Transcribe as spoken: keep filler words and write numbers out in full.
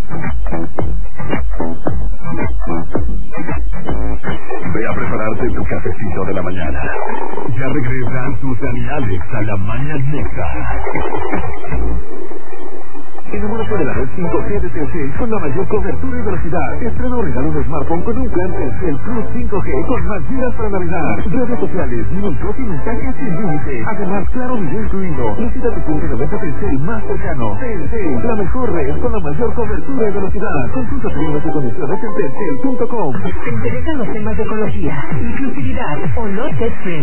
Ve a prepararte tu cafecito de la mañana. Ya regresan tus animales a la mañanita. Enamórate de la red cinco G de Telcel con la mayor cobertura y velocidad. Estreno regalo un smartphone con un plan Telcel Plus cinco G con más gigas para navegar, redes sociales, minutos y mensajes sin límite. Además, claro video incluido. Visita tu punto de venta Telcel más cercano. Telcel, la mejor red con la mayor cobertura y velocidad. Consulta términos y condiciones en telcel punto com. ¿Te interesan los temas de ecología, inclusividad o no tech friendly?